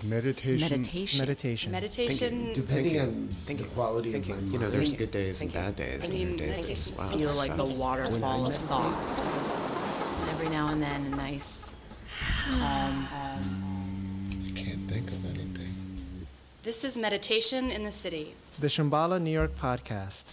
Meditation. Depending on the quality of my mind. You know, there's good days and bad days. I mean, days as well. feel like the waterfall of thoughts. Every now and then, a nice calm. Can't think of anything. This is Meditation in the City, The Shambhala New York Podcast.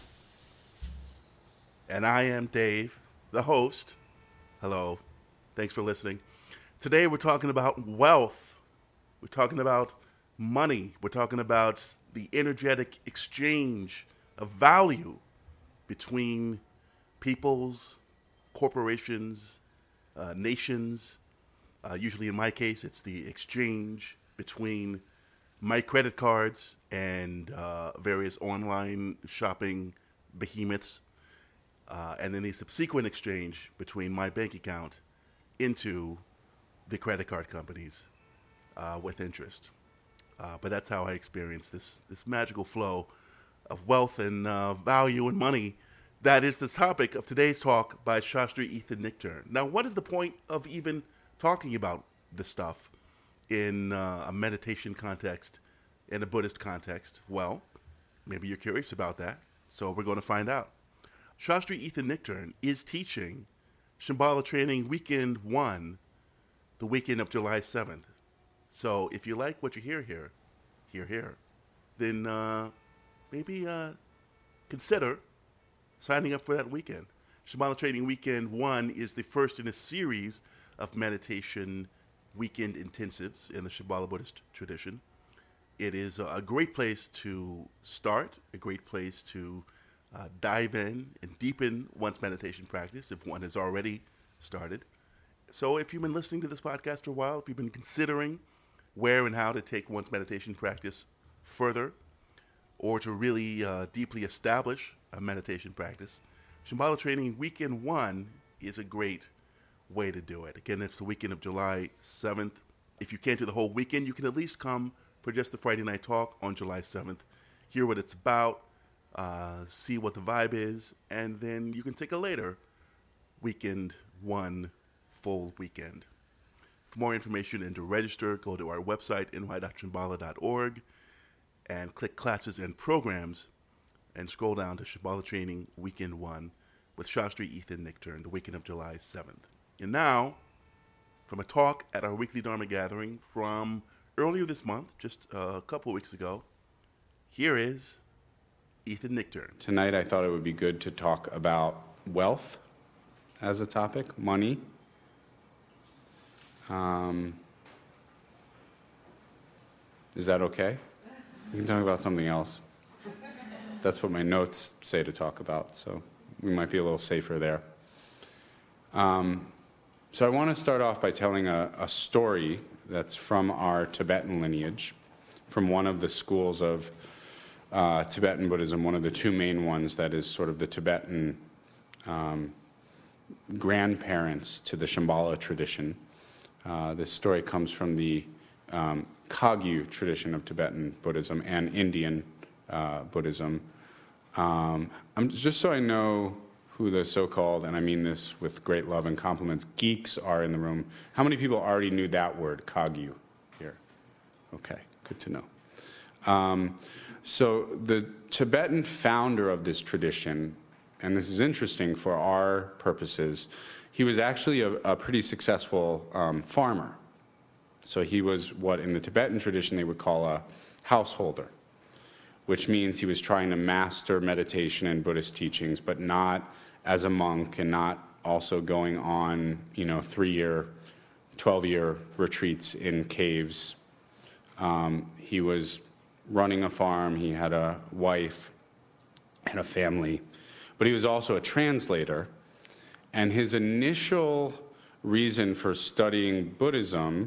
And I am Dave, the host. Hello. Thanks for listening. Today we're talking about wealth. We're talking about money. We're talking about the energetic exchange of value between peoples, corporations, nations. Usually in my case, it's the exchange between my credit cards and various online shopping behemoths. And then the subsequent exchange between my bank account into the credit card companies with interest. But that's how I experience this magical flow of wealth and value and money. That is the topic of today's talk by Shastri Ethan Nichtern. Now, what is the point of even talking about this stuff in a meditation context, in a Buddhist context? Well, maybe you're curious about that, so we're going to find out. Shastri Ethan Nichtern is teaching Shambhala Training Weekend 1, the weekend of July 7th. So if you like what you hear here, then maybe consider signing up for that weekend. Shambhala Training Weekend 1 is the first in a series of meditation weekend intensives in the Shambhala Buddhist tradition. It is a great place to start, a great place to dive in and deepen one's meditation practice if one has already started. So if you've been listening to this podcast for a while, if you've been considering where and how to take one's meditation practice further, or to really deeply establish a meditation practice, Shambhala Training Weekend 1 is a great way to do it. Again, it's the weekend of July 7th. If you can't do the whole weekend, you can at least come for just the Friday night talk on July 7th, hear what it's about, see what the vibe is, and then you can take a later weekend 1 full weekend. For more information and to register, go to our website, ny.shambhala.org, and click Classes and Programs, and scroll down to Shambhala Training Weekend 1 with Shastri Ethan Nichtern, the weekend of July 7th. And now, from a talk at our weekly Dharma gathering from earlier this month, just a couple weeks ago, here is Ethan Nichtern. Tonight I thought it would be good to talk about wealth as a topic, money. Is that okay? We can talk about something else. That's what my notes say to talk about, so we might be a little safer there. So I want to start off by telling a story that's from our Tibetan lineage, from one of the schools of Tibetan Buddhism, one of the two main ones that is sort of the Tibetan grandparents to the Shambhala tradition. This story comes from the Kagyu tradition of Tibetan Buddhism and Indian Buddhism. Just so I know who the so-called, and I mean this with great love and compliments, geeks are in the room. How many people already knew that word, Kagyu, here? Okay, good to know. So the Tibetan founder of this tradition, and this is interesting for our purposes, he was actually a pretty successful farmer. So he was what in the Tibetan tradition they would call a householder, which means he was trying to master meditation and Buddhist teachings, but not as a monk and not also going on, 3-year, 12-year retreats in caves. He was running a farm, he had a wife and a family, but he was also a translator. And his initial reason for studying Buddhism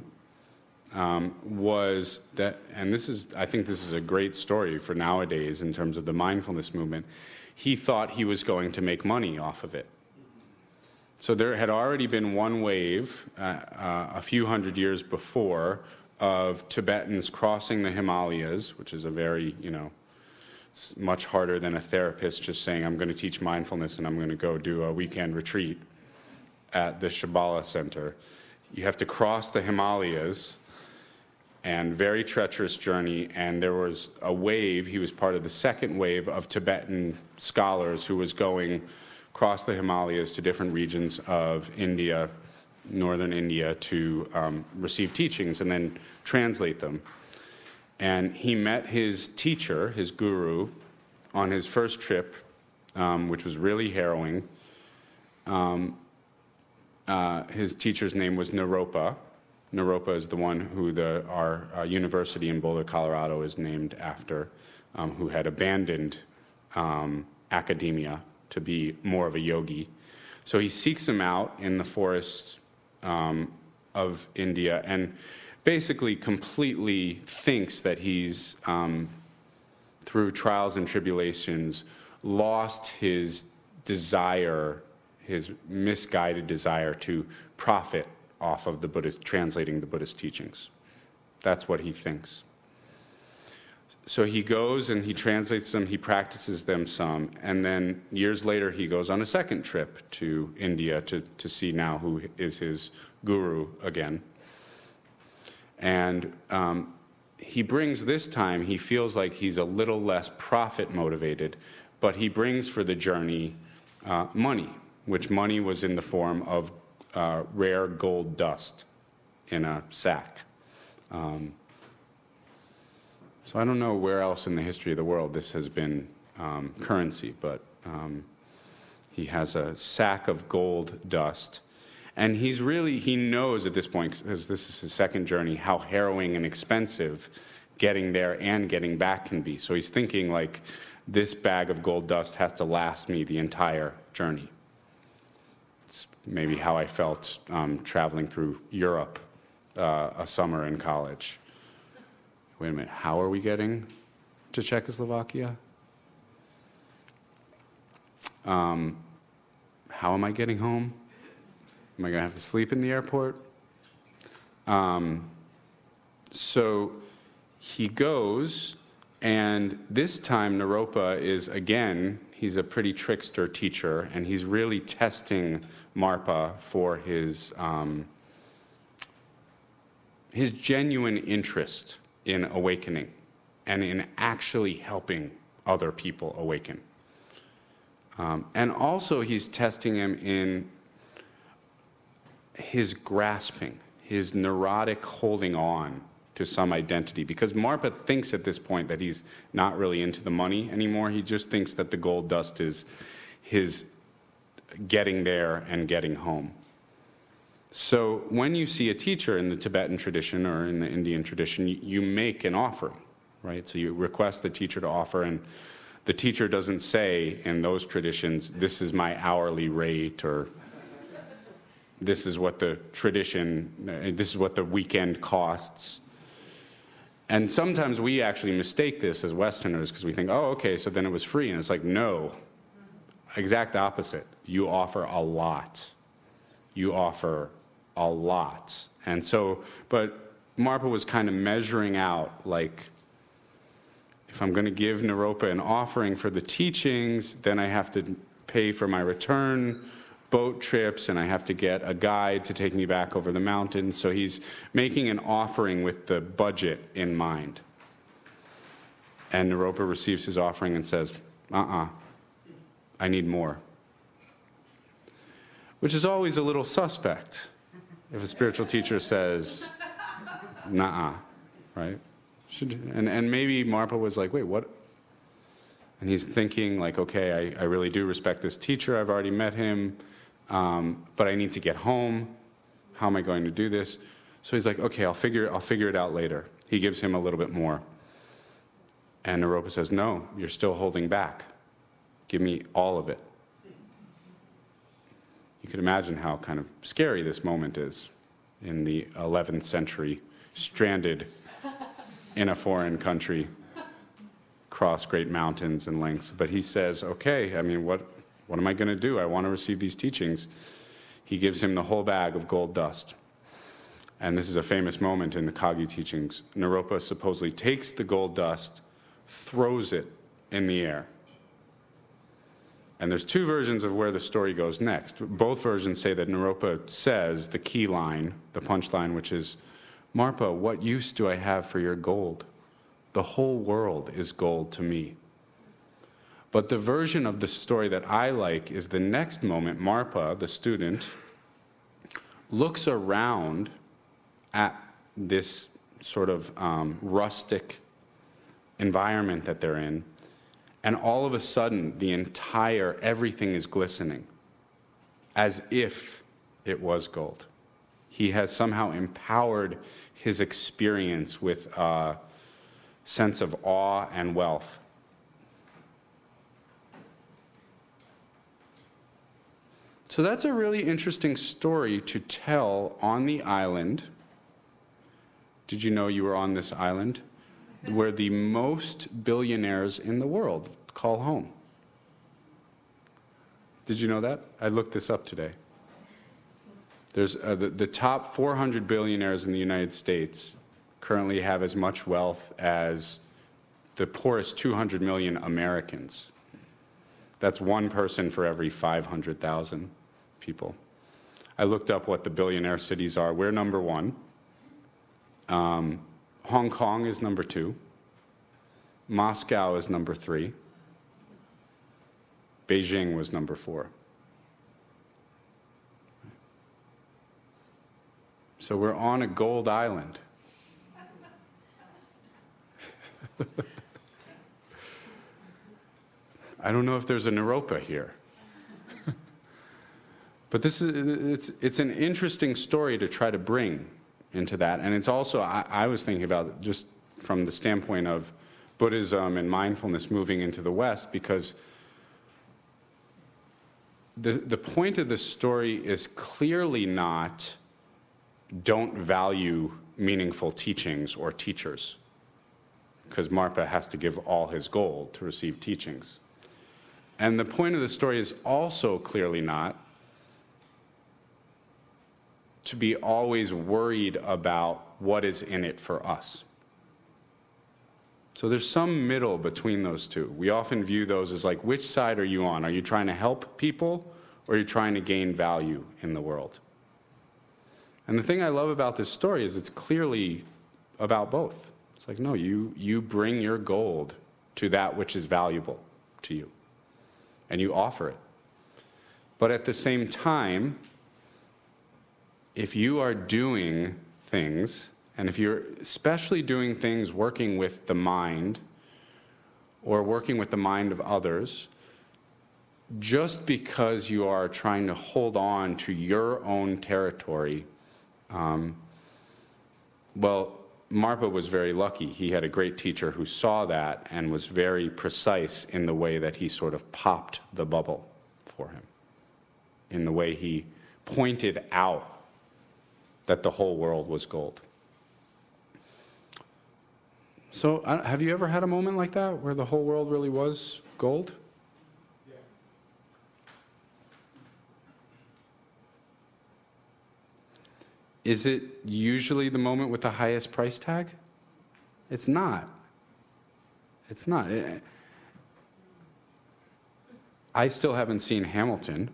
was that, and I think this is a great story for nowadays in terms of the mindfulness movement, he thought he was going to make money off of it. So there had already been one wave a few hundred years before of Tibetans crossing the Himalayas, which is a very, it's much harder than a therapist just saying, I'm going to teach mindfulness and I'm going to go do a weekend retreat at the Shambhala Center. You have to cross the Himalayas and very treacherous journey. And there was a wave, he was part of the second wave of Tibetan scholars who was going across the Himalayas to different regions of India, northern India, to receive teachings and then translate them. And he met his teacher, his guru, on his first trip, which was really harrowing. His teacher's name was Naropa. Naropa is the one who our university in Boulder, Colorado is named after, who had abandoned academia to be more of a yogi. So he seeks him out in the forests of India and basically completely thinks that he's, through trials and tribulations, lost his desire, his misguided desire to profit off of the Buddhist, translating the Buddhist teachings. That's what he thinks. So he goes and he translates them, he practices them some, and then years later he goes on a second trip to India to see now who is his guru again. And he brings this time, he feels like he's a little less profit motivated, but he brings for the journey money, which money was in the form of rare gold dust in a sack. So I don't know where else in the history of the world this has been currency, but he has a sack of gold dust. And he knows at this point, because this is his second journey, how harrowing and expensive getting there and getting back can be. So he's thinking, like, this bag of gold dust has to last me the entire journey. It's maybe how I felt traveling through Europe a summer in college. Wait a minute, how are we getting to Czechoslovakia? How am I getting home? Am I going to have to sleep in the airport? So he goes, and this time Naropa is, again, he's a pretty trickster teacher, and he's really testing Marpa for his genuine interest in awakening and in actually helping other people awaken. And also he's testing him in his grasping, his neurotic holding on to some identity. Because Marpa thinks at this point that he's not really into the money anymore. He just thinks that the gold dust is his getting there and getting home. So when you see a teacher in the Tibetan tradition or in the Indian tradition, you make an offering, right? So you request the teacher to offer, and the teacher doesn't say in those traditions, this is my hourly rate, or this is what the tradition, this is what the weekend costs. And sometimes we actually mistake this as Westerners because we think, oh, okay, so then it was free. And it's like, no, exact opposite. You offer a lot. You offer a lot. And so, but Marpa was kind of measuring out, like, if I'm going to give Naropa an offering for the teachings, then I have to pay for my return boat trips, and I have to get a guide to take me back over the mountains. So he's making an offering with the budget in mind. And Naropa receives his offering and says, I need more. Which is always a little suspect if a spiritual teacher says, right? And maybe Marpa was like, wait, what? And he's thinking, like, okay, I really do respect this teacher. I've already met him. But I need to get home. How am I going to do this? So he's like, okay, I'll figure it out later. He gives him a little bit more. And Naropa says, no, you're still holding back. Give me all of it. You can imagine how kind of scary this moment is in the 11th century, stranded in a foreign country, across great mountains and lengths. But he says, okay, I mean, what am I going to do? I want to receive these teachings. He gives him the whole bag of gold dust. And this is a famous moment in the Kagyu teachings. Naropa supposedly takes the gold dust, throws it in the air. And there's two versions of where the story goes next. Both versions say that Naropa says the key line, the punchline, which is, Marpa, what use do I have for your gold? The whole world is gold to me. But the version of the story that I like is the next moment. Marpa, the student, looks around at this sort of rustic environment that they're in, and all of a sudden, everything is glistening, as if it was gold. He has somehow empowered his experience with a sense of awe and wealth. So that's a really interesting story to tell on the island. Did you know you were on this island where the most billionaires in the world call home? Did you know that? I looked this up today. There's the top 400 billionaires in the United States currently have as much wealth as the poorest 200 million Americans. That's one person for every 500,000 people. I looked up what the billionaire cities are. We're number one. Hong Kong is number 2. Moscow is number 3. Beijing was number 4. So we're on a gold island. I don't know if there's an Europa here. But it's an interesting story to try to bring into that. And it's also, I was thinking about just from the standpoint of Buddhism and mindfulness moving into the West, because the point of the story is clearly not don't value meaningful teachings or teachers, because Marpa has to give all his gold to receive teachings. And the point of the story is also clearly not to be always worried about what is in it for us. So there's some middle between those two. We often view those as like, which side are you on? Are you trying to help people, or are you trying to gain value in the world? And the thing I love about this story is it's clearly about both. It's like, no, you bring your gold to that which is valuable to you, and you offer it. But at the same time, if you are doing things, and if you're especially doing things working with the mind, or working with the mind of others, just because you are trying to hold on to your own territory, well, Marpa was very lucky. He had a great teacher who saw that and was very precise in the way that he sort of popped the bubble for him, in the way he pointed out that the whole world was gold. So have you ever had a moment like that where the whole world really was gold? Yeah. Is it usually the moment with the highest price tag? It's not. It's not. I still haven't seen Hamilton.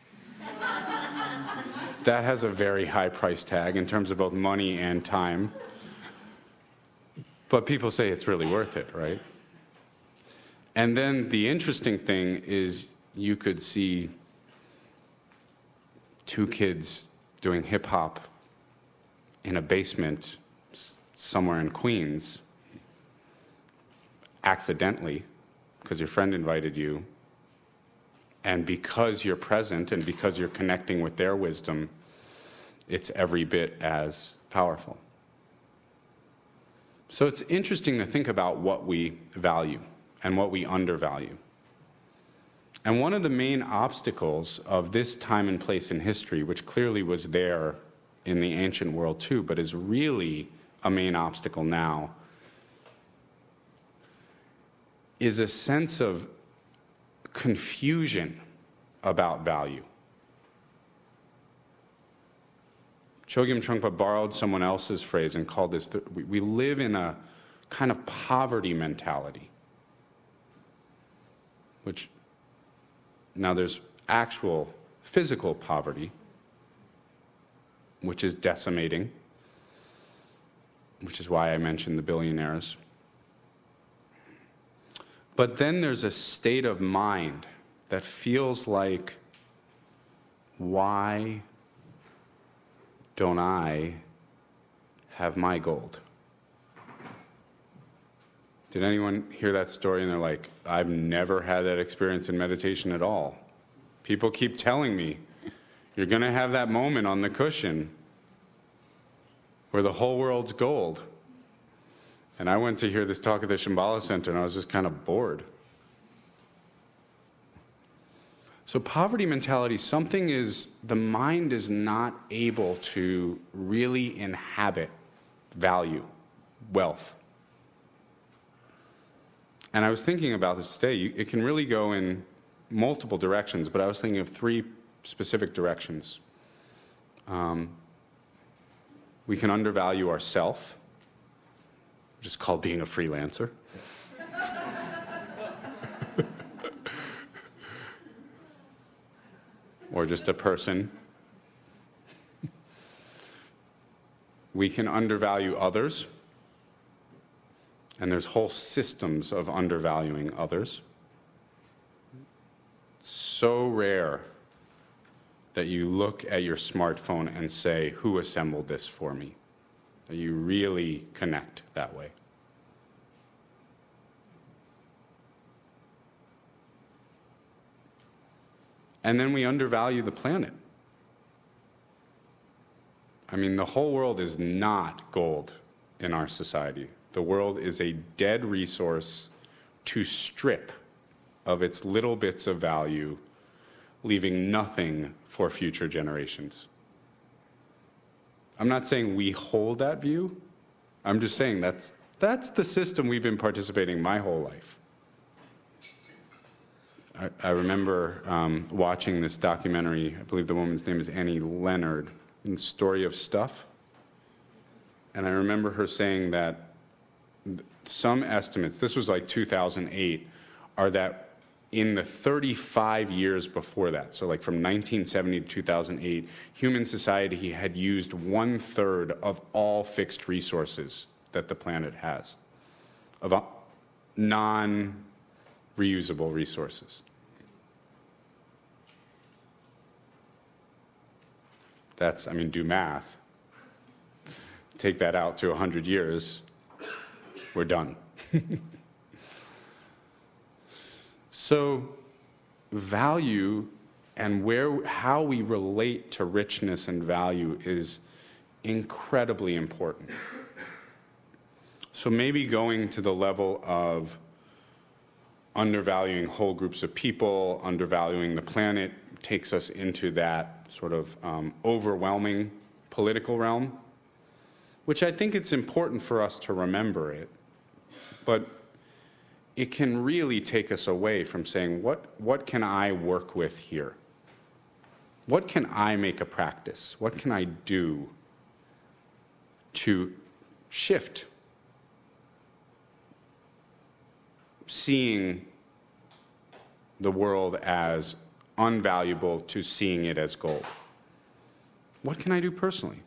That has a very high price tag in terms of both money and time. But people say it's really worth it, right? And then the interesting thing is you could see 2 kids doing hip hop in a basement somewhere in Queens, accidentally, because your friend invited you, and because you're present and because you're connecting with their wisdom, it's every bit as powerful. So it's interesting to think about what we value and what we undervalue. And one of the main obstacles of this time and place in history, which clearly was there in the ancient world too, but is really a main obstacle now, is a sense of confusion about value. Chogyam Trungpa borrowed someone else's phrase and called this, we live in a kind of poverty mentality, which now there's actual physical poverty, which is decimating, which is why I mentioned the billionaires. But then there's a state of mind that feels like, why don't I have my gold? Did anyone hear that story and they're like, I've never had that experience in meditation at all? People keep telling me, you're going to have that moment on the cushion where the whole world's gold. And I went to hear this talk at the Shambhala Center, and I was just kind of bored. So poverty mentality, the mind is not able to really inhabit value, wealth. And I was thinking about this today. It can really go in multiple directions, but I was thinking of 3 specific directions. We can undervalue ourself, which is called being a freelancer. Or just a person. We can undervalue others, and there's whole systems of undervaluing others. So rare that you look at your smartphone and say, who assembled this for me? That you really connect that way. And then we undervalue the planet. I mean, the whole world is not gold in our society. The world is a dead resource to strip of its little bits of value, leaving nothing for future generations. I'm not saying we hold that view. I'm just saying that's the system we've been participating my whole life. I remember watching this documentary. I believe the woman's name is Annie Leonard, in The Story of Stuff. And I remember her saying that some estimates, this was like 2008, are that in the 35 years before that, so like from 1970 to 2008, human society had used 1/3 of all fixed resources that the planet has, of non-reusable resources. Do math. Take that out to 100 years, we're done. So value and how we relate to richness and value is incredibly important. So maybe going to the level of undervaluing whole groups of people, undervaluing the planet, takes us into that sort of overwhelming political realm, which I think it's important for us to remember it. But it can really take us away from saying, what can I work with here? What can I make a practice? What can I do to shift seeing the world as unvaluable to seeing it as gold? What can I do personally?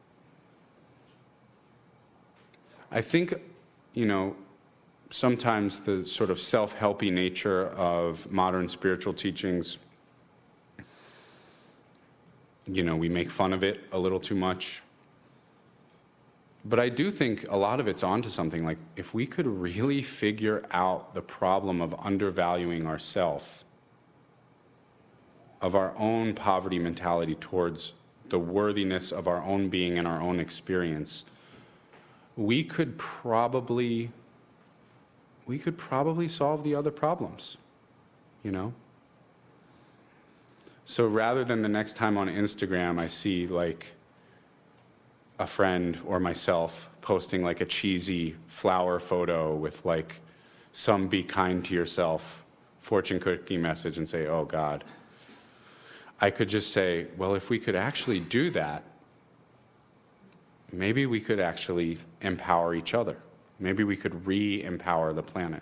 I think, sometimes the sort of self-helpy nature of modern spiritual teachings, we make fun of it a little too much. But I do think a lot of it's onto something. Like, if we could really figure out the problem of undervaluing ourselves, of our own poverty mentality towards the worthiness of our own being and our own experience, we could probably solve the other problems, So rather than the next time on Instagram I see like a friend or myself posting like a cheesy flower photo with like some be kind to yourself fortune cookie message and say, oh God, I could just say, well, if we could actually do that, maybe we could actually empower each other. Maybe we could re-empower the planet.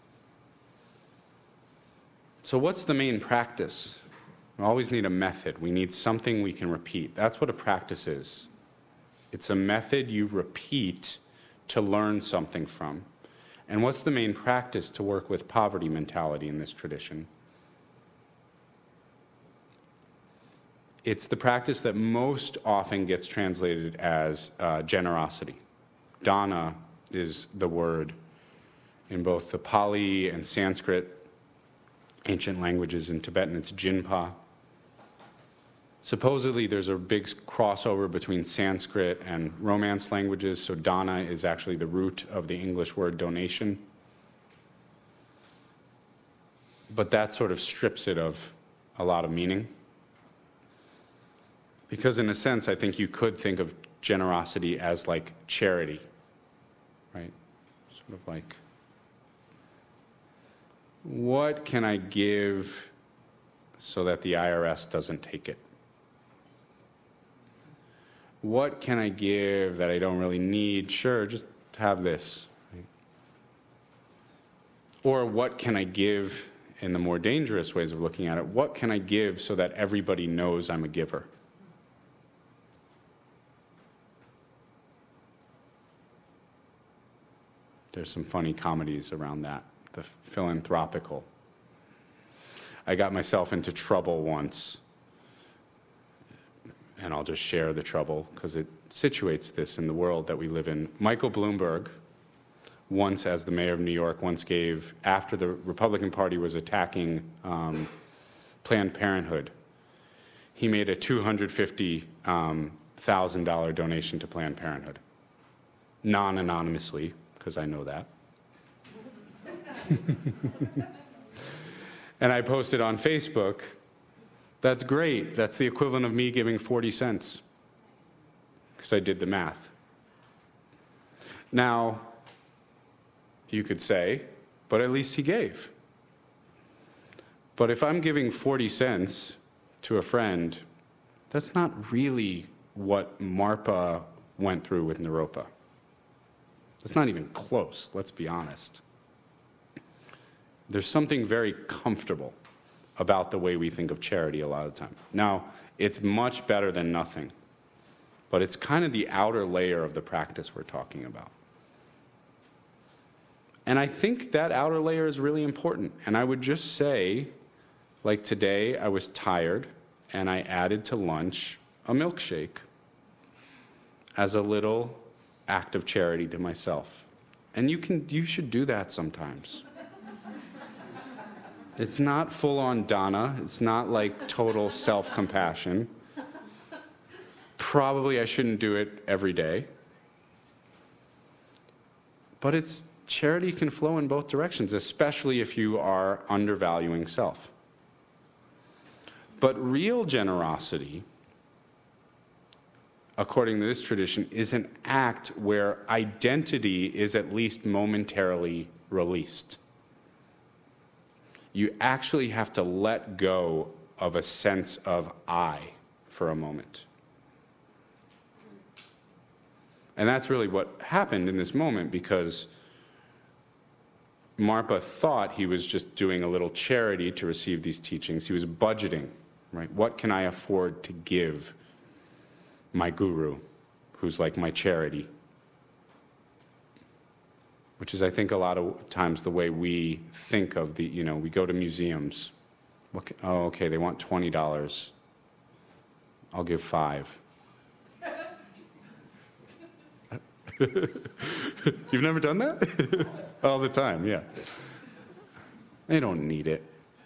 So what's the main practice? We always need a method. We need something we can repeat. That's what a practice is. It's a method you repeat to learn something from. And what's the main practice to work with poverty mentality in this tradition? It's the practice that most often gets translated as generosity. Dana is the word in both the Pali and Sanskrit ancient languages. In Tibetan, it's Jinpa. Supposedly, there's a big crossover between Sanskrit and Romance languages, so dana is actually the root of the English word donation. But that sort of strips it of a lot of meaning. Because in a sense, I think you could think of generosity as like charity, right? Sort of like, what can I give so that the IRS doesn't take it? What can I give that I don't really need? Sure, just have this. Right? Or what can I give in the more dangerous ways of looking at it? What can I give so that everybody knows I'm a giver? There's some funny comedies around that, the philanthropical. I got myself into trouble once, and I'll just share the trouble because it situates this in the world that we live in. Michael Bloomberg, once as the mayor of New York, once gave, after the Republican Party was attacking Planned Parenthood, he made a $250,000 donation to Planned Parenthood, non-anonymously, because I know that. And I posted on Facebook, that's great. That's the equivalent of me giving 40 cents. Because I did the math. Now, you could say, but at least he gave. But if I'm giving 40 cents to a friend, that's not really what Marpa went through with Naropa. It's not even close, let's be honest. There's something very comfortable about the way we think of charity a lot of the time. Now, it's much better than nothing, but it's kind of the outer layer of the practice we're talking about. And I think that outer layer is really important. And I would just say, like today, I was tired, and I added to lunch a milkshake as a little act of charity to myself. And you should do that sometimes. It's not full-on dana. It's not like total self-compassion. Probably I shouldn't do it every day. But charity can flow in both directions, especially if you are undervaluing self. But real generosity, according to this tradition, is an act where identity is at least momentarily released. You actually have to let go of a sense of I for a moment. And that's really what happened in this moment, because Marpa thought he was just doing a little charity to receive these teachings. He was budgeting, right? What can I afford to give my guru, who's like my charity? Which is, I think, a lot of times the way we think of we go to museums. Okay, they want $20. I'll give $5. You've never done that? All the time, yeah. They don't need it.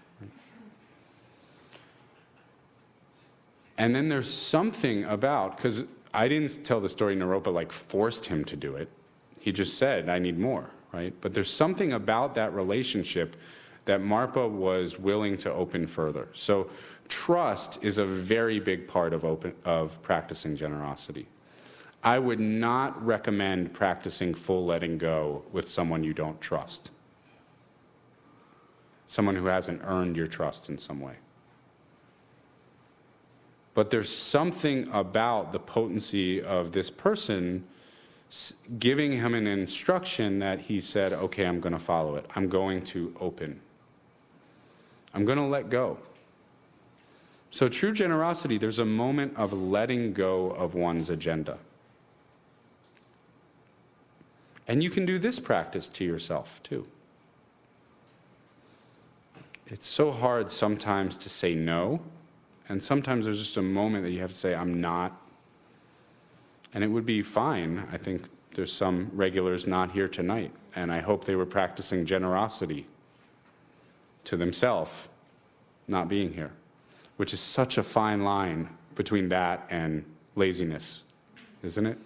And then there's something about, because I didn't tell the story Naropa like forced him to do it. He just said, I need more, right? But there's something about that relationship that Marpa was willing to open further. So trust is a very big part of practicing generosity. I would not recommend practicing full letting go with someone you don't trust. Someone who hasn't earned your trust in some way. But there's something about the potency of this person giving him an instruction that he said, okay, I'm going to follow it. I'm going to open. I'm going to let go. So true generosity, there's a moment of letting go of one's agenda. And you can do this practice to yourself, too. It's so hard sometimes to say no, and sometimes there's just a moment that you have to say, I'm not. And it would be fine. I think there's some regulars not here tonight, and I hope they were practicing generosity to themselves, not being here, which is such a fine line between that and laziness, isn't it?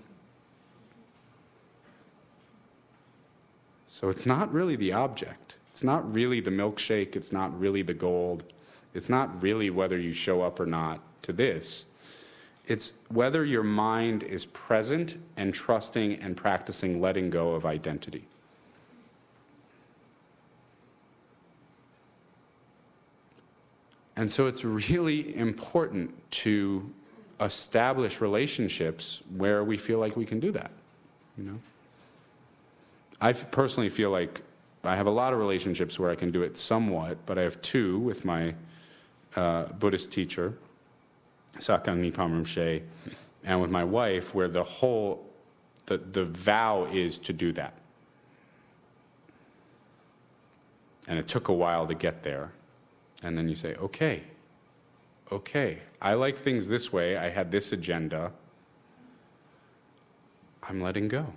So it's not really the object. It's not really the milkshake. It's not really the gold. It's not really whether you show up or not to this. It's whether your mind is present and trusting and practicing letting go of identity. And so it's really important to establish relationships where we feel like we can do that, you know? I personally feel like I have a lot of relationships where I can do it somewhat, but I have two with my Buddhist teacher, Sakang Nipam Rinpoche, and with my wife, where the vow is to do that. And it took a while to get there. And then you say, okay, I like things this way. I had this agenda. I'm letting go.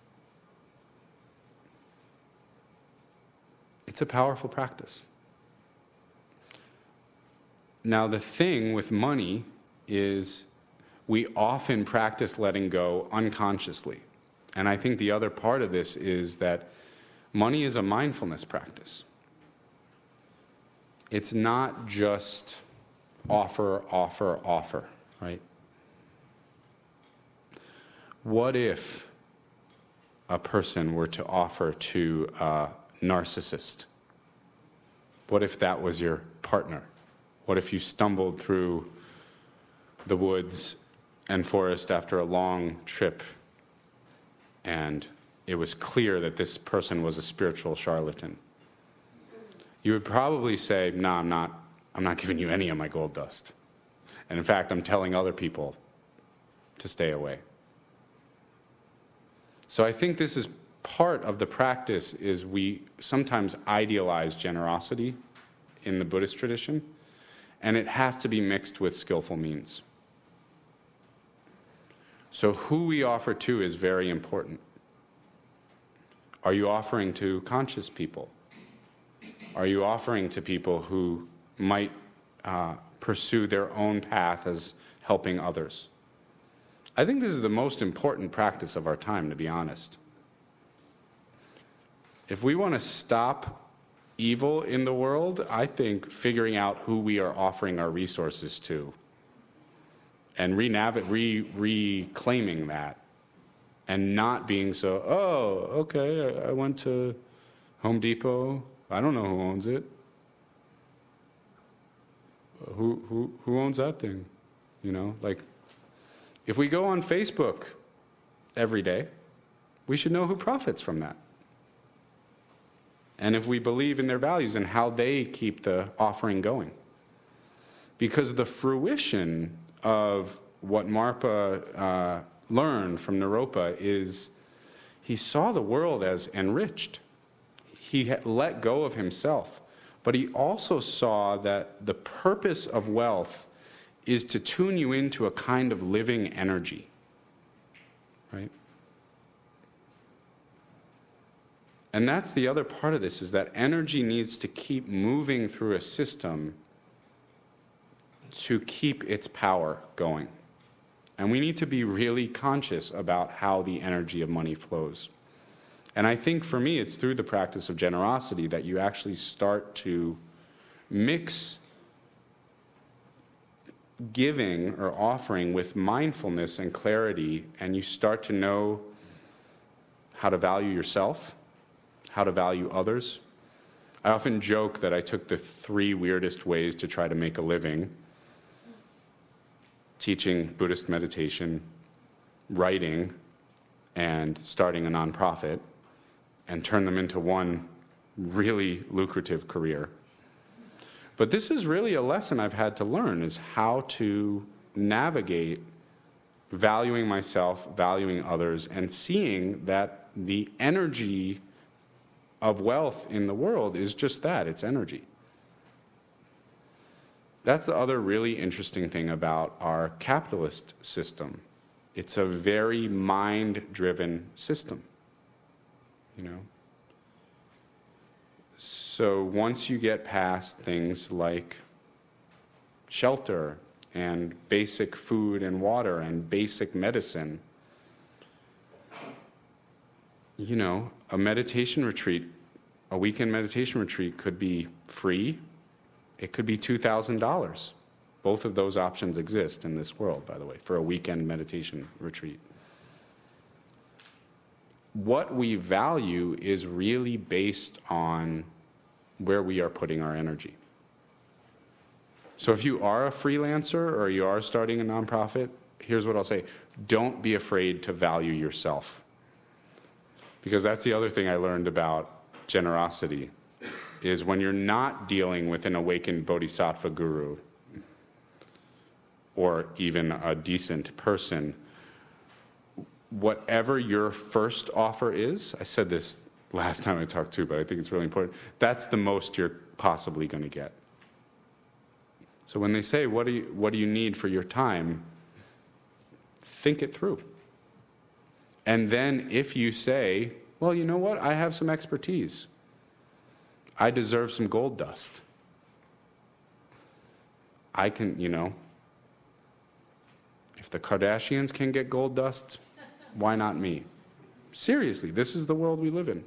It's a powerful practice. Now, the thing with money is we often practice letting go unconsciously. And I think the other part of this is that money is a mindfulness practice. It's not just offer, right? What if a person were to offer to a narcissist? What if that was your partner? What if you stumbled through the woods and forest after a long trip and it was clear that this person was a spiritual charlatan? You would probably say, no, I'm not giving you any of my gold dust. And in fact, I'm telling other people to stay away. So I think this is part of the practice, is we sometimes idealize generosity in the Buddhist tradition, and it has to be mixed with skillful means. So who we offer to is very important. Are you offering to conscious people? Are you offering to people who might pursue their own path as helping others? I think this is the most important practice of our time, to be honest. If we want to stop evil in the world, I think figuring out who we are offering our resources to and reclaiming that, and not being so, oh, okay, I went to Home Depot, I don't know who owns it. Who owns that thing? You know, like, if we go on Facebook every day, we should know who profits from that. And if we believe in their values and how they keep the offering going. Because the fruition of what Marpa learned from Naropa is he saw the world as enriched. He had let go of himself. But he also saw that the purpose of wealth is to tune you into a kind of living energy. Right? And that's the other part of this, is that energy needs to keep moving through a system to keep its power going. And we need to be really conscious about how the energy of money flows. And I think for me, it's through the practice of generosity that you actually start to mix giving or offering with mindfulness and clarity, and you start to know how to value yourself, how to value others. I often joke that I took the 3 weirdest ways to try to make a living: teaching Buddhist meditation, writing, and starting a nonprofit, and turn them into one really lucrative career. But this is really a lesson I've had to learn, is how to navigate valuing myself, valuing others, and seeing that the energy of wealth in the world is just that, it's energy. That's the other really interesting thing about our capitalist system. It's a very mind-driven system, you know. So once you get past things like shelter and basic food and water and basic medicine, you know, a meditation retreat, a weekend meditation retreat could be free. It could be $2,000. Both of those options exist in this world, by the way, for a weekend meditation retreat. What we value is really based on where we are putting our energy. So if you are a freelancer or you are starting a nonprofit, here's what I'll say. Don't be afraid to value yourself. Because that's the other thing I learned about generosity, is when you're not dealing with an awakened bodhisattva guru or even a decent person, whatever your first offer is, I said this last time I talked too, but I think it's really important, that's the most you're possibly going to get. So when they say, what do you need for your time? Think it through. And then if you say, well, you know what, I have some expertise. I deserve some gold dust. I can, you know, if the Kardashians can get gold dust, why not me? Seriously, this is the world we live in.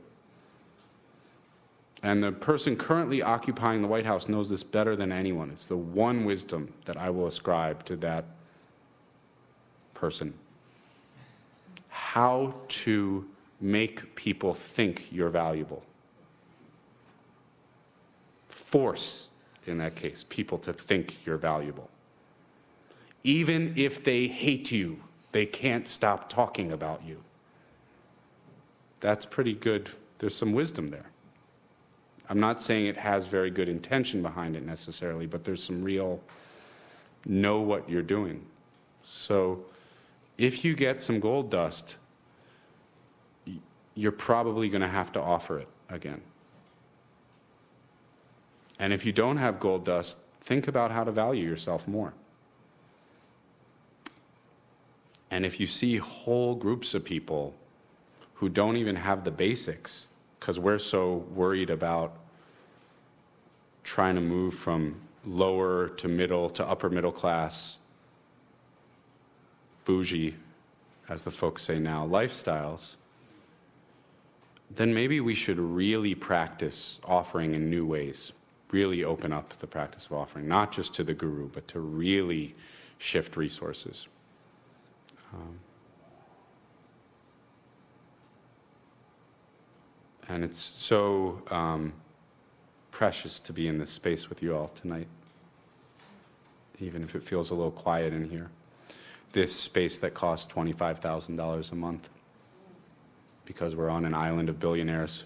And the person currently occupying the White House knows this better than anyone. It's the one wisdom that I will ascribe to that person. How to make people think you're valuable. Force, in that case, people to think you're valuable. Even if they hate you, they can't stop talking about you. That's pretty good. There's some wisdom there. I'm not saying it has very good intention behind it necessarily, but there's some real know what you're doing. So if you get some gold dust, you're probably going to have to offer it again. And if you don't have gold dust, think about how to value yourself more. And if you see whole groups of people who don't even have the basics, because we're so worried about trying to move from lower to middle to upper middle class, bougie, as the folks say now, lifestyles, then maybe we should really practice offering in new ways, really open up the practice of offering, not just to the guru, but to really shift resources. And it's so precious to be in this space with you all tonight, even if it feels a little quiet in here. This space that costs $25,000 a month because we're on an island of billionaires,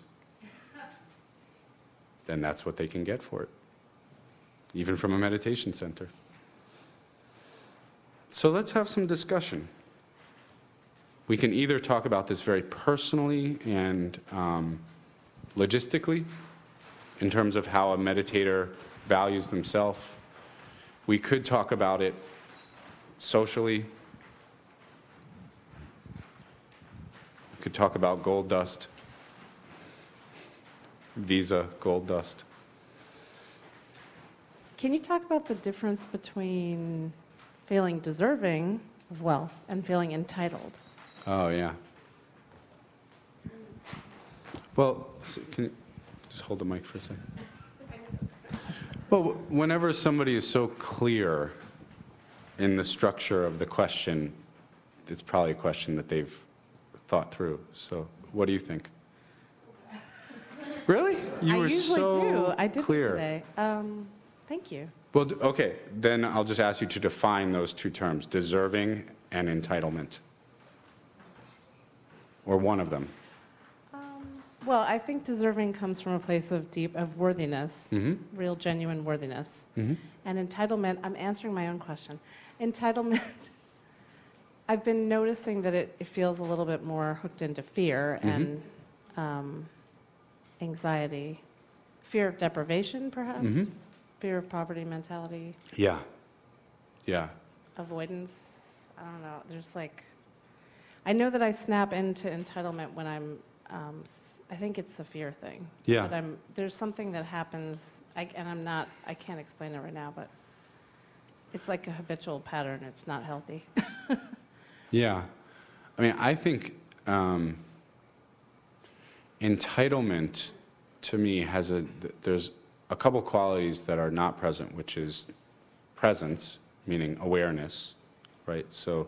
then that's what they can get for it, even from a meditation center. So let's have some discussion. We can either talk about this very personally and logistically, in terms of how a meditator values themselves. We could talk about it socially. We could talk about gold dust, Visa gold dust. Can you talk about the difference between feeling deserving of wealth and feeling entitled? Oh, yeah. Well, can you just hold the mic for a second? Well, whenever somebody is so clear in the structure of the question, it's probably a question that they've thought through. So what do you think? Really? You were so I did clear. Today. Thank you. Well, okay, then I'll just ask you to define those two terms, deserving and entitlement. Or one of them. Well, I think deserving comes from a place of worthiness, real, genuine worthiness. And entitlement, I'm answering my own question. Entitlement I've been noticing that it feels a little bit more hooked into fear and anxiety, fear of deprivation, perhaps, fear of poverty mentality. Yeah. Avoidance. I don't know. There's I know that I snap into entitlement when I'm. I think it's a fear thing. Yeah. But there's something that happens, I can't explain it right now, but it's like a habitual pattern. It's not healthy. Yeah. I mean, I think entitlement, to me, there's a couple qualities that are not present, which is presence, meaning awareness, right? So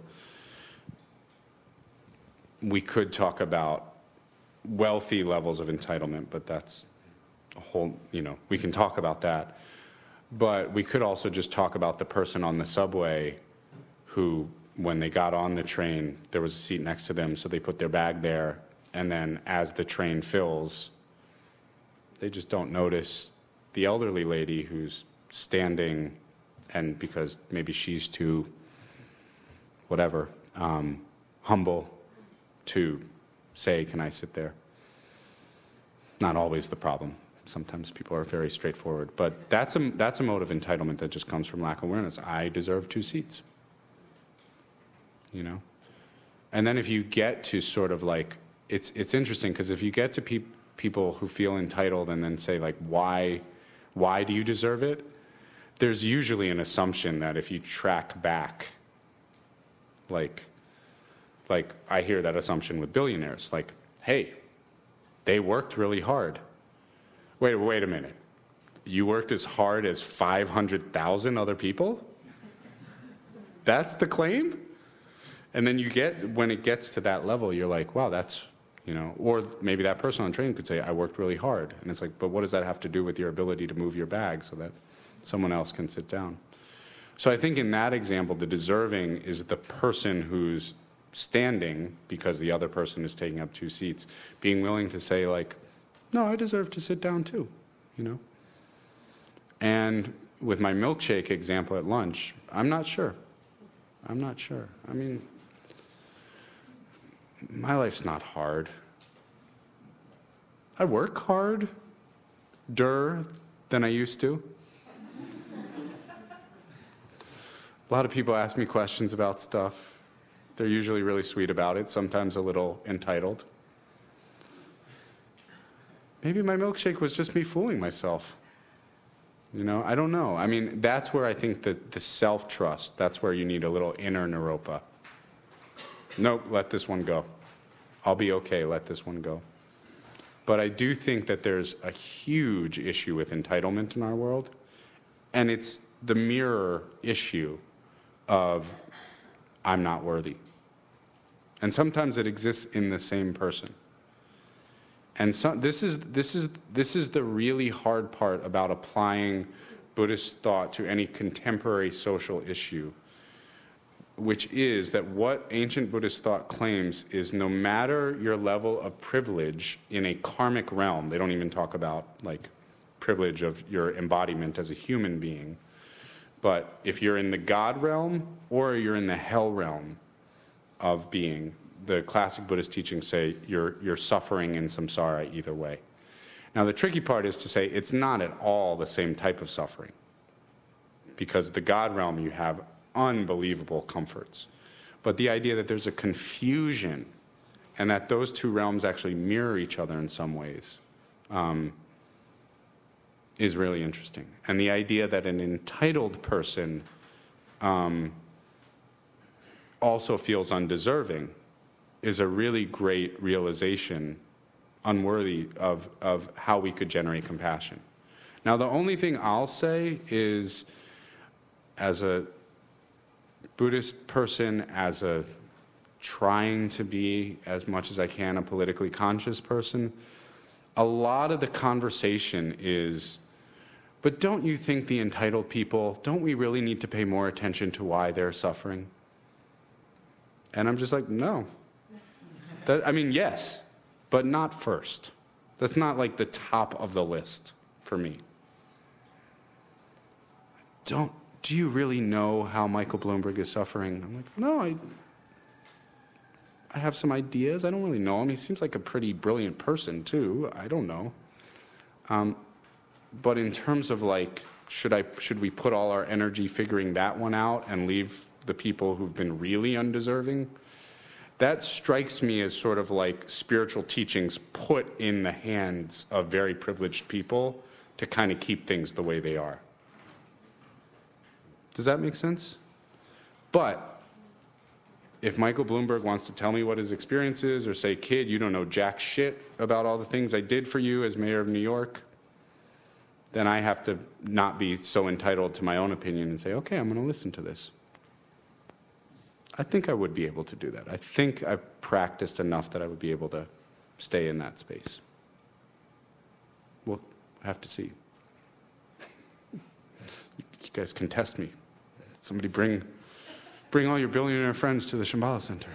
we could talk about wealthy levels of entitlement, but that's a whole, we can talk about that. But we could also just talk about the person on the subway who, when they got on the train, there was a seat next to them, so they put their bag there, and then as the train fills, they just don't notice the elderly lady who's standing, and because maybe she's too, whatever, humble to say, can I sit there? Not always the problem. Sometimes people are very straightforward. But that's a mode of entitlement that just comes from lack of awareness. I deserve 2 seats. And then if you get to sort of it's interesting, because if you get to people who feel entitled and then say, why do you deserve it? There's usually an assumption that if you track back, I hear that assumption with billionaires, hey, they worked really hard. Wait a minute. You worked as hard as 500,000 other people? That's the claim? And then when it gets to that level, you're like, wow, that's, or maybe that person on the train could say, I worked really hard. And it's but what does that have to do with your ability to move your bag so that someone else can sit down? So I think in that example, the deserving is the person who's standing because the other person is taking up 2 seats, being willing to say no, I deserve to sit down too, And with my milkshake example at lunch, I'm not sure. I mean, my life's not hard. I work harder than I used to. A lot of people ask me questions about stuff. They're usually really sweet about it, sometimes a little entitled. Maybe my milkshake was just me fooling myself. I don't know. I mean, that's where I think the self-trust, that's where you need a little inner Naropa. Nope, let this one go. I'll be okay, let this one go. But I do think that there's a huge issue with entitlement in our world, and it's the mirror issue of I'm not worthy. And sometimes it exists in the same person. And so this is the really hard part about applying Buddhist thought to any contemporary social issue, which is that what ancient Buddhist thought claims is no matter your level of privilege in a karmic realm, they don't even talk about privilege of your embodiment as a human being, but if you're in the God realm or you're in the hell realm of being, the classic Buddhist teachings say you're suffering in samsara either way. Now, the tricky part is to say it's not at all the same type of suffering, because the God realm you have unbelievable comforts. But the idea that there's a confusion and that those 2 realms actually mirror each other in some ways is really interesting. And the idea that an entitled person also feels undeserving is a really great realization, unworthy of how we could generate compassion. Now, the only thing I'll say is, as a Buddhist person, as a trying to be, as much as I can, a politically conscious person, a lot of the conversation is, but don't you think the entitled people, don't we really need to pay more attention to why they're suffering? And I'm just no. Yes, but not first. That's not the top of the list for me. Do you really know how Michael Bloomberg is suffering? I'm no, I have some ideas. I don't really know him. He seems like a pretty brilliant person, too. I don't know. But in terms of, like, should we put all our energy figuring that one out and leave the people who've been really undeserving? That strikes me as sort of like spiritual teachings put in the hands of very privileged people to kind of keep things the way they are. Does that make sense? But if Michael Bloomberg wants to tell me what his experience is, or say, kid, you don't know jack shit about all the things I did for you as mayor of New York, then I have to not be so entitled to my own opinion and say, okay, I'm going to listen to this. I think I would be able to do that. I think I've practiced enough that I would be able to stay in that space. We'll have to see. You guys can test me. Somebody bring all your billionaire friends to the Shambhala Center.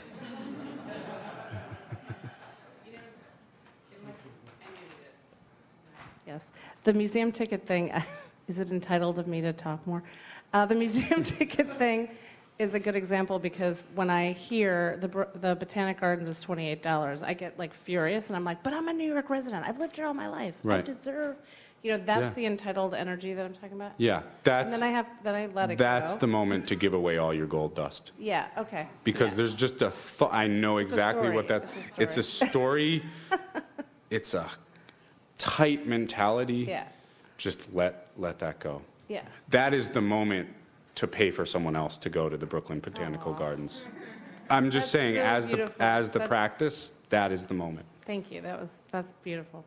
Yes. The museum ticket thing, is it entitled of me to talk more? The museum ticket thing is a good example because when I hear the Botanic Gardens is $28, I get like furious and I'm like, but I'm a New York resident. I've lived here all my life. Right. I deserve, that's the entitled energy that I'm talking about. Yeah, and then I let it go. That's the moment to give away all your gold dust. Yeah, okay. Because there's just I know exactly what that, it's a story. It's a tight mentality. Yeah. Just let that go. Yeah. That is the moment to pay for someone else to go to the Brooklyn Botanical Gardens. I'm just saying, really as the practice, that is the moment. Thank you. That's beautiful.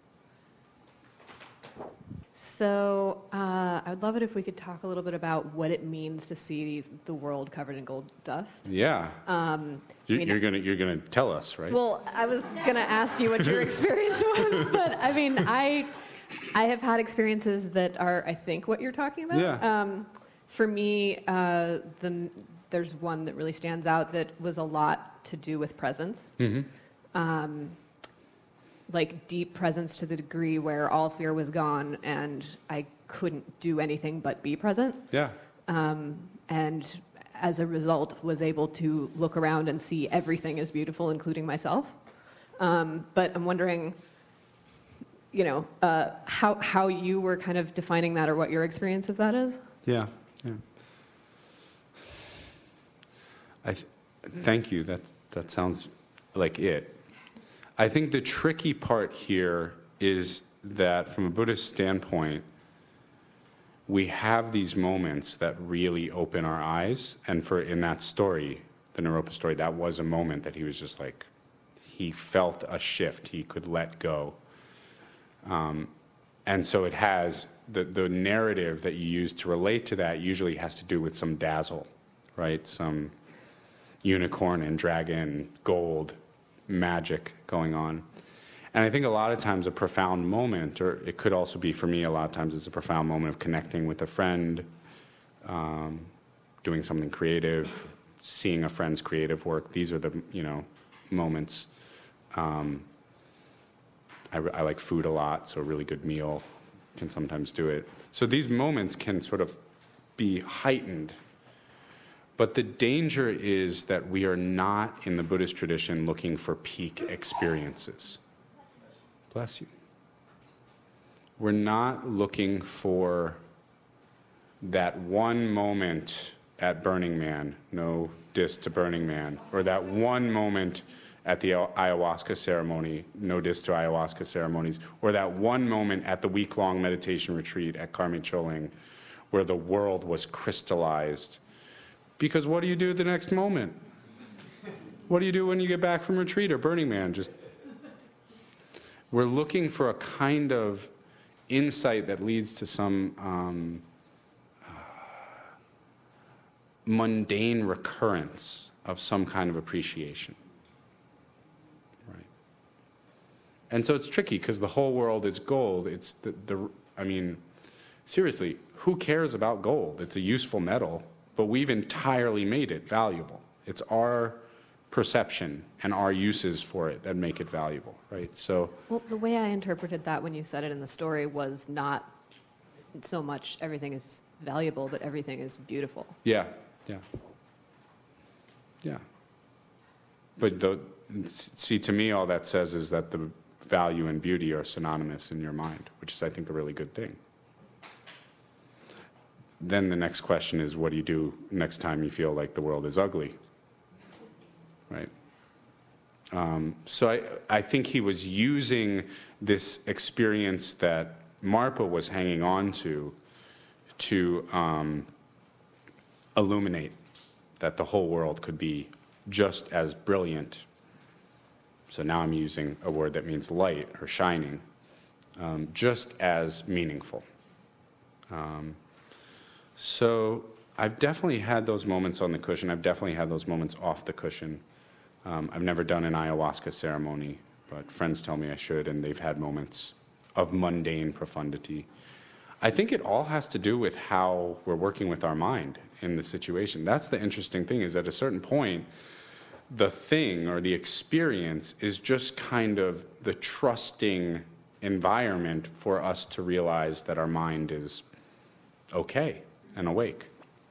So I would love it if we could talk a little bit about what it means to see the world covered in gold dust. Yeah. You're gonna tell us, right? Well, I was gonna ask you what your experience was, but I mean, I have had experiences that are, I think, what you're talking about. Yeah. For me, there's one that really stands out that was a lot to do with presence. Mm-hmm. Like deep presence to the degree where all fear was gone and I couldn't do anything but be present. Yeah. And as a result, was able to look around and see everything as beautiful, including myself. But I'm wondering, how you were kind of defining that or what your experience of that is? Yeah. Thank you. That sounds like it. I think the tricky part here is that from a Buddhist standpoint, we have these moments that really open our eyes. And in that story, the Naropa story, that was a moment that he was just like, he felt a shift. He could let go. And so it has, the narrative that you use to relate to that usually has to do with some dazzle, right? Some unicorn and dragon, gold, magic going on. And I think a lot of times a profound moment, or it could also be for me a lot of times it's a profound moment of connecting with a friend, doing something creative, seeing a friend's creative work. These are the, moments. I like food a lot, so a really good meal can sometimes do it. So these moments can sort of be heightened. But the danger is that we are not, in the Buddhist tradition, looking for peak experiences. Bless you. We're not looking for that one moment at Burning Man, no diss to Burning Man, or that one moment at the ayahuasca ceremony, no diss to ayahuasca ceremonies, or that one moment at the week-long meditation retreat at Karmi Choling where the world was crystallized. Because what do you do the next moment? What do you do when you get back from retreat or Burning Man? We're looking for a kind of insight that leads to some mundane recurrence of some kind of appreciation. Right. And so it's tricky because the whole world is gold. It's seriously, who cares about gold? It's a useful metal. But we've entirely made it valuable. It's our perception and our uses for it that make it valuable, right? So, well, the way I interpreted that when you said it in the story was not so much everything is valuable, but everything is beautiful. Yeah. But see, to me, all that says is that the value and beauty are synonymous in your mind, which is, I think, a really good thing. Then the next question is, what do you do next time you feel like the world is ugly? Right? So I think he was using this experience that Marpa was hanging on to illuminate that the whole world could be just as brilliant. So now I'm using a word that means light or shining, just as meaningful. So I've definitely had those moments on the cushion. I've definitely had those moments off the cushion. I've never done an ayahuasca ceremony, but friends tell me I should, and they've had moments of mundane profundity. I think it all has to do with how we're working with our mind in the situation. That's the interesting thing, is at a certain point, the thing or the experience is just kind of the trusting environment for us to realize that our mind is okay and awake.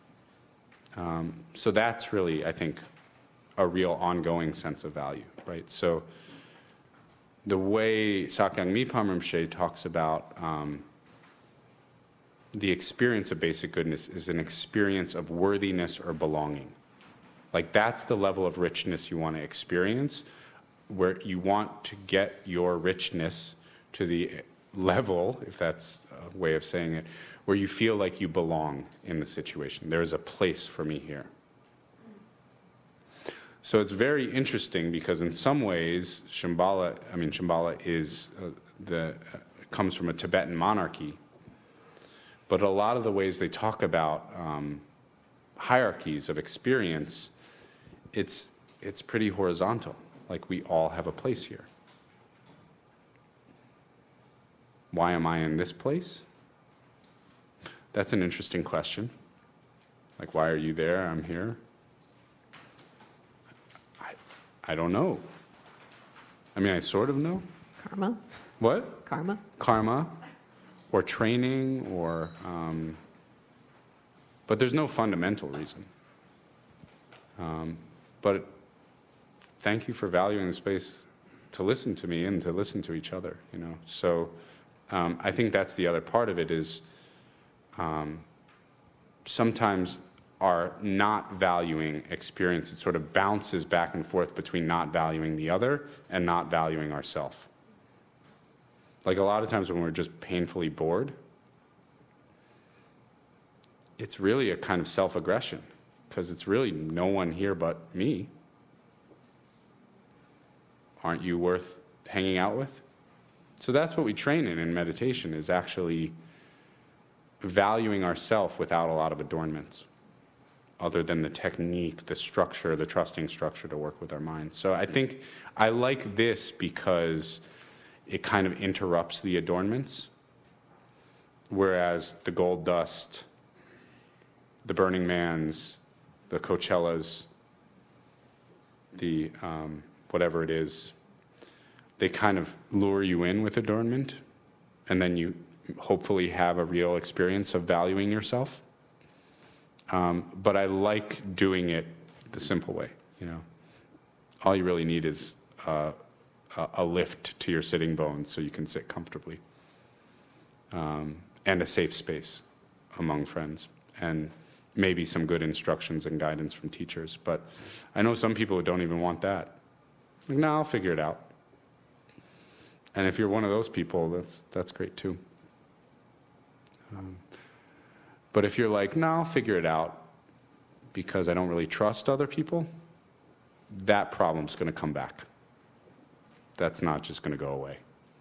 So that's really, I think, a real ongoing sense of value, right? So the way Sakyong Mipham Rinpoche talks about the experience of basic goodness is an experience of worthiness or belonging. Like, that's the level of richness you want to experience, where you want to get your richness to the level, if that's a way of saying it, where you feel like you belong in the situation. There is a place for me here. So it's very interesting because in some ways, Shambhala is comes from a Tibetan monarchy, but a lot of the ways they talk about hierarchies of experience, it's pretty horizontal. Like, we all have a place here. Why am I in this place? That's an interesting question. Like, why are you there? I'm here. I don't know. I mean, I sort of know. Karma. What? Karma. Karma, or training, or... but there's no fundamental reason. But thank you for valuing the space to listen to me and to listen to each other, you know. So I think that's the other part of it is sometimes our not valuing experience, it sort of bounces back and forth between not valuing the other and not valuing ourselves. Like, a lot of times when we're just painfully bored, it's really a kind of self-aggression, because it's really no one here but me. Aren't you worth hanging out with? So that's what we train in meditation, is actually valuing ourself without a lot of adornments, other than the technique, the structure, the trusting structure to work with our minds. So I think I like this because it kind of interrupts the adornments, whereas the gold dust, the Burning Mans, the Coachellas, the whatever it is, they kind of lure you in with adornment, and then you hopefully have a real experience of valuing yourself. But I like doing it the simple way, you know. All you really need is a lift to your sitting bones so you can sit comfortably, and a safe space among friends, and maybe some good instructions and guidance from teachers. But I know some people who don't even want that. Like, no, I'll figure it out. And if you're one of those people, that's great too. But if you're like, no, I'll figure it out because I don't really trust other people, that problem's going to come back. That's not just going to go away.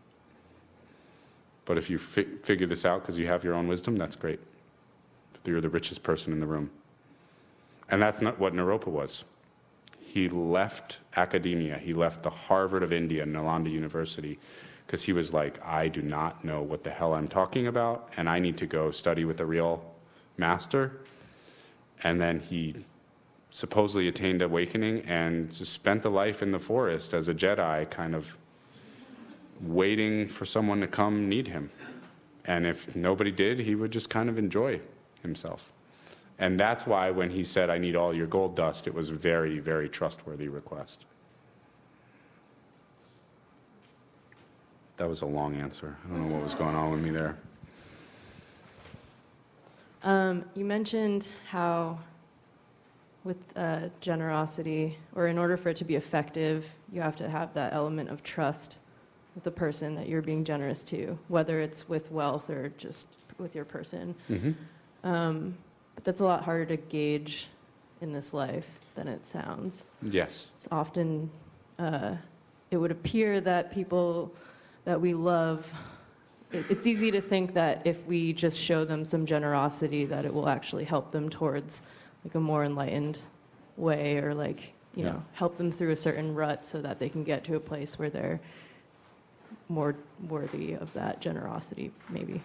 But if you figure this out because you have your own wisdom, that's great. You're the richest person in the room. And that's not what Naropa was. He left academia. He left the Harvard of India, Nalanda University, because he was like, I do not know what the hell I'm talking about, and I need to go study with a real master. And then he supposedly attained awakening and just spent a life in the forest as a Jedi, kind of waiting for someone to come need him. And if nobody did, he would just kind of enjoy himself. And that's why when he said, I need all your gold dust, it was a very, very trustworthy request. That was a long answer. I don't know what was going on with me there. You mentioned how with generosity, or in order for it to be effective, you have to have that element of trust with the person that you're being generous to, whether it's with wealth or just with your person. Mm-hmm. But that's a lot harder to gauge in this life than it sounds. Yes. It's often, it would appear that people that we love, it's easy to think that if we just show them some generosity, that it will actually help them towards like a more enlightened way, or like, you know, help them through a certain rut so that they can get to a place where they're more worthy of that generosity, maybe.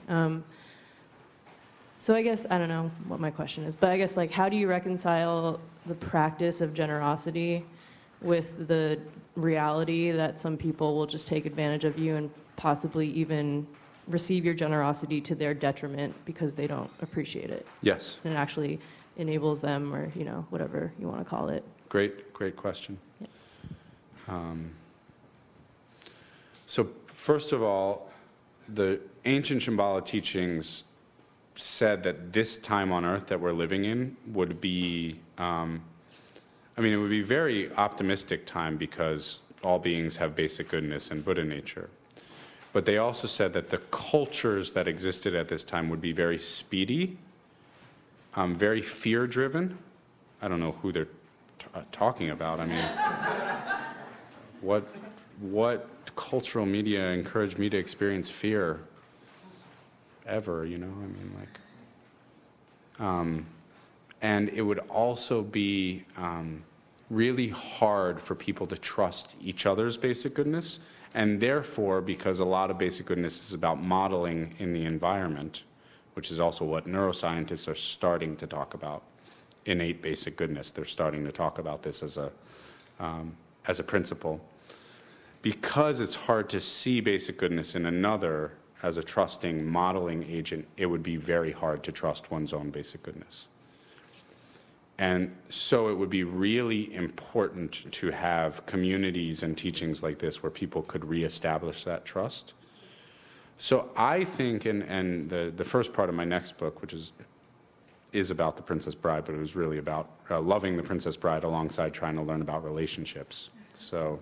So I guess, I don't know what my question is, but I guess, like, how do you reconcile the practice of generosity with the reality that some people will just take advantage of you and possibly even receive your generosity to their detriment because they don't appreciate it? Yes. And it actually enables them, or, you know, whatever you want to call it. Great question. Yeah. So first of all, the ancient Shambhala teachings said that this time on earth that we're living in would be, it would be a very optimistic time because all beings have basic goodness and Buddha nature. But they also said that the cultures that existed at this time would be very speedy, very fear-driven. I don't know who they're talking about. I mean, what cultural media encouraged me to experience fear ever, you know? I mean, like, and it would also be really hard for people to trust each other's basic goodness, and therefore, because a lot of basic goodness is about modeling in the environment, which is also what neuroscientists are starting to talk about, innate basic goodness. They're starting to talk about this as a principle. Because it's hard to see basic goodness in another as a trusting modeling agent, it would be very hard to trust one's own basic goodness. And so it would be really important to have communities and teachings like this where people could reestablish that trust. So I think, and the first part of my next book, which is about the Princess Bride, but it was really about loving the Princess Bride alongside trying to learn about relationships. So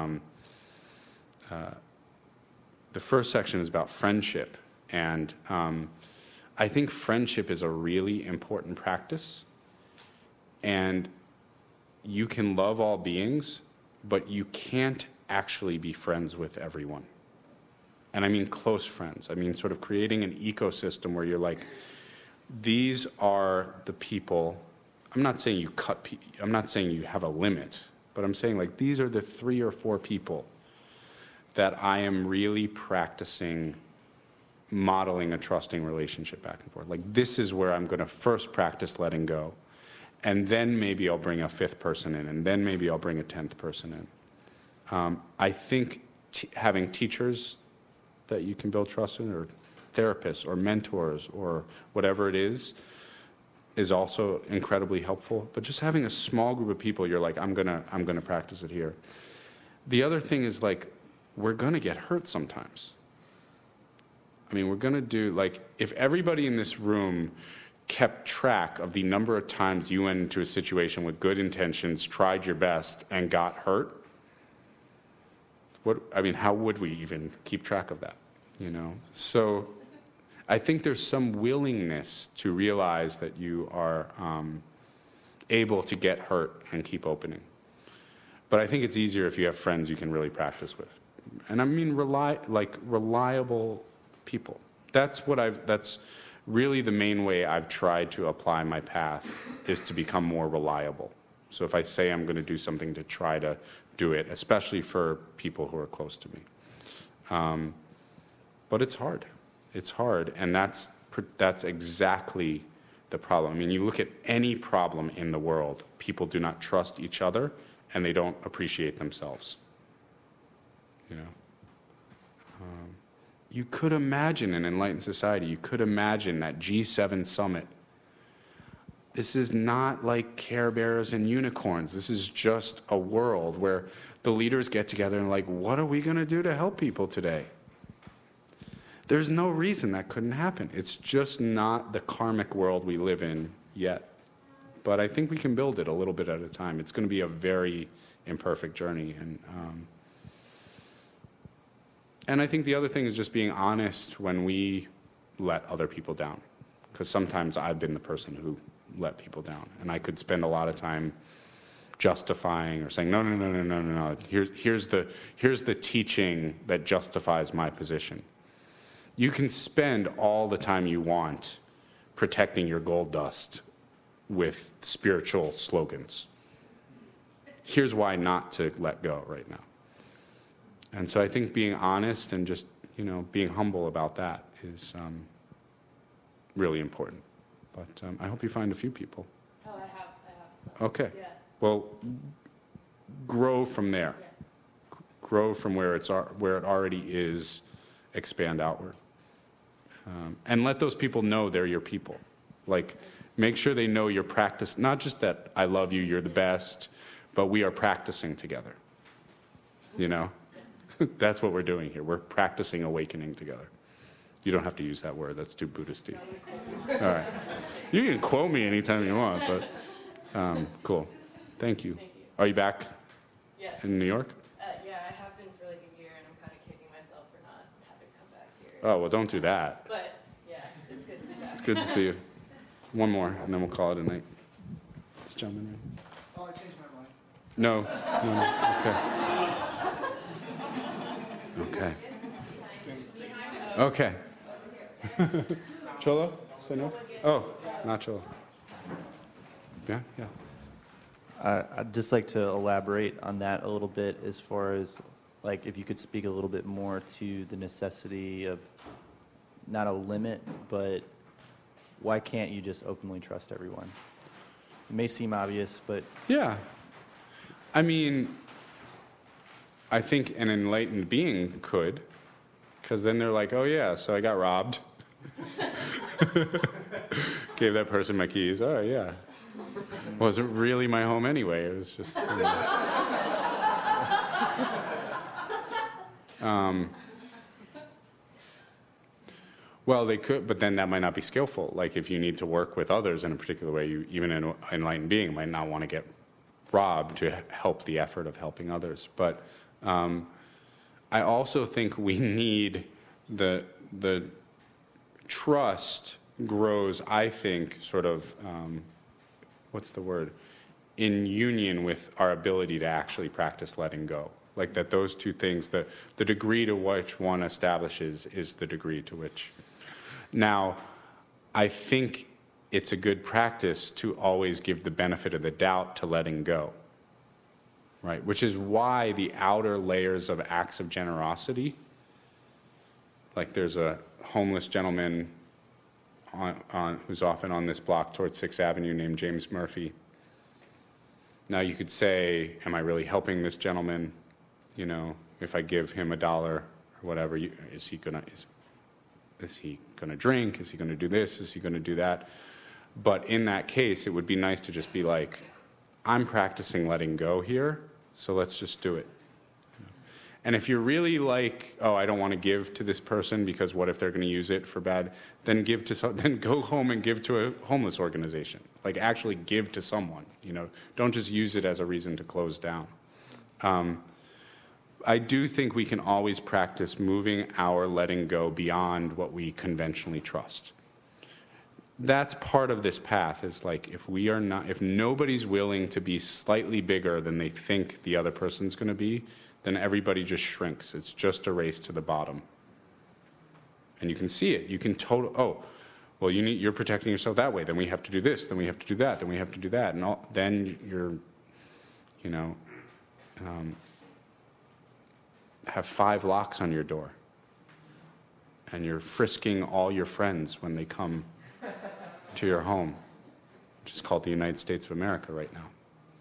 the first section is about friendship, and I think friendship is a really important practice, and you can love all beings, but you can't actually be friends with everyone. And I mean close friends. I mean sort of creating an ecosystem where you're like, these are the people. I'm not saying you I'm not saying you have a limit, but I'm saying, like, these are the 3 or 4 people that I am really practicing modeling a trusting relationship back and forth. Like, this is where I'm going to first practice letting go. And then maybe I'll bring a 5th person in, and then maybe I'll bring a 10th person in. I think having teachers that you can build trust in, or therapists or mentors or whatever it is also incredibly helpful. But just having a small group of people, you're like, I'm gonna practice it here. The other thing is, like, we're gonna get hurt sometimes. I mean, we're gonna do, like, if everybody in this room kept track of the number of times you went into a situation with good intentions, tried your best, and got hurt, how would we even keep track of that, you know? So I think there's some willingness to realize that you are able to get hurt and keep opening. But I think it's easier if you have friends you can really practice with. And I mean reliable people. That's really the main way I've tried to apply my path, is to become more reliable. So if I say I'm going to do something, to try to do it, especially for people who are close to me. But it's hard. It's hard, and that's exactly the problem. I mean, you look at any problem in the world, people do not trust each other, and they don't appreciate themselves. You know? You could imagine an enlightened society. You could imagine that G7 summit. This is not like Care Bears and unicorns. This is just a world where the leaders get together and, like, what are we going to do to help people today? There's no reason that couldn't happen. It's just not the karmic world we live in yet. But I think we can build it a little bit at a time. It's going to be a very imperfect journey. And I think the other thing is just being honest when we let other people down. Because sometimes I've been the person who let people down. And I could spend a lot of time justifying or saying, no. Here's the teaching that justifies my position. You can spend all the time you want protecting your gold dust with spiritual slogans. Here's why not to let go right now. And so I think being honest and just, being humble about that is really important. But I hope you find a few people. Oh, I have. Okay. Yeah. Well, grow from there. Yeah. Grow from where it already is, expand outward. And let those people know they're your people. Like, make sure they know your practice, not just that I love you, you're the best, but we are practicing together. That's what we're doing here. We're practicing awakening together. You don't have to use that word. That's too Buddhist-y. All right. You can quote me anytime you want, but cool. Thank you. Are you back in New York? Yeah, I have been for like a year, and I'm kind of kicking myself for not having come back here. Oh, well, don't do that. But, yeah, it's good to be back. It's good to see you. One more, and then we'll call it a night. This gentleman right. Oh, I changed my mind. No. Okay. Cholo? Say no? Oh, not Cholo. Yeah. I'd just like to elaborate on that a little bit as far as, like, if you could speak a little bit more to the necessity of not a limit, but why can't you just openly trust everyone? It may seem obvious, but... Yeah. I mean, I think an enlightened being could, because then they're like, oh yeah, so I got robbed. Gave that person my keys. Oh yeah. Wasn't really my home anyway. It was just... Well, they could, but then that might not be skillful. Like if you need to work with others in a particular way, even an enlightened being might not want to get robbed to help the effort of helping others. But I also think we need the trust grows, I think, sort of, what's the word? In union with our ability to actually practice letting go. Like that those two things, the degree to which one establishes is the degree to which. Now, I think it's a good practice to always give the benefit of the doubt to letting go, right? Which is why the outer layers of acts of generosity, like there's a homeless gentleman who's often on this block towards 6th Avenue named James Murphy. Now you could say, am I really helping this gentleman? You know, if I give him $1 or whatever, is he gonna drink? Is he gonna do this? Is he gonna do that? But in that case, it would be nice to just be like, I'm practicing letting go here, so let's just do it. And if you're really like, oh, I don't want to give to this person because what if they're going to use it for bad? Then then go home and give to a homeless organization. Like actually give to someone. You know, don't just use it as a reason to close down. I do think we can always practice moving our letting go beyond what we conventionally trust. That's part of this path. Is like if nobody's willing to be slightly bigger than they think the other person's going to be, then everybody just shrinks. It's just a race to the bottom. And you can see it. You can you're protecting yourself that way. Then we have to do this. Then we have to do that. Then we have to do that. And then you're, have 5 locks on your door. And you're frisking all your friends when they come to your home, which is called the United States of America right now.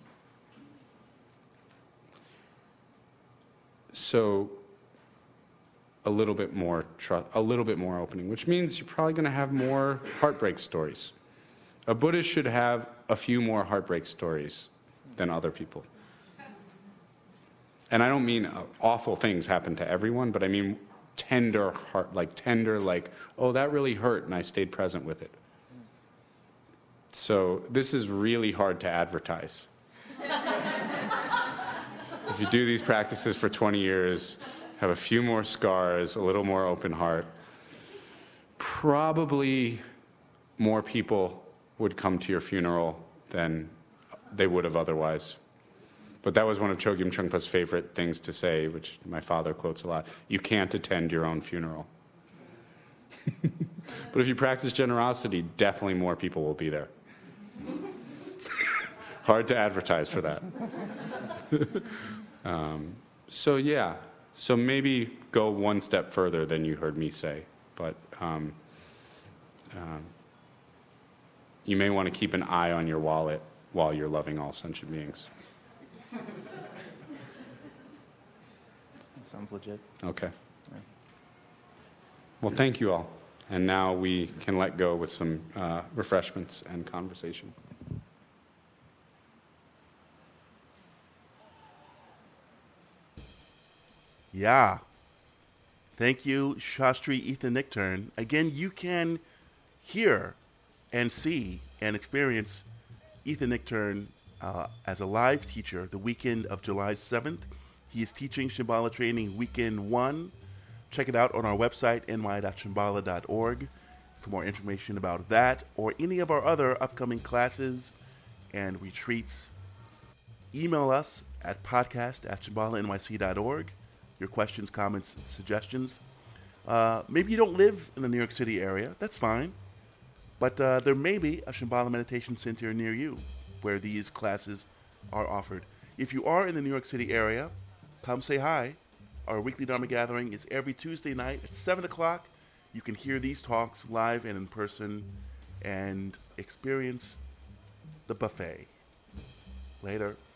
So a little bit more opening, which means you're probably going to have more heartbreak stories. A Buddhist should have a few more heartbreak stories than other people. And I don't mean awful things happen to everyone, but I mean tender heart, like, oh, that really hurt, and I stayed present with it. So this is really hard to advertise. If you do these practices for 20 years, have a few more scars, a little more open heart, probably more people would come to your funeral than they would have otherwise. But that was one of Chogyam Trungpa's favorite things to say, which my father quotes a lot. You can't attend your own funeral. But if you practice generosity, definitely more people will be there. Hard to advertise for that. So maybe go one step further than you heard me say. But you may want to keep an eye on your wallet while you're loving all sentient beings. Sounds legit. Okay. Well, thank you all. And now we can let go with some refreshments and conversation. Yeah. Thank you, Shastri Ethan Nichtern. Again, you can hear and see and experience Ethan Nichtern as a live teacher the weekend of July 7th. He is teaching Shambhala Training Weekend 1. Check it out on our website, ny.shambhala.org, for more information about that or any of our other upcoming classes and retreats. Email us at podcast@shambhalanyc.org. Your questions, comments, suggestions. Maybe you don't live in the New York City area. That's fine. But there may be a Shambhala Meditation Center near you where these classes are offered. If you are in the New York City area, come say hi. Our weekly Dharma gathering is every Tuesday night at 7 o'clock. You can hear these talks live and in person and experience the buffet. Later.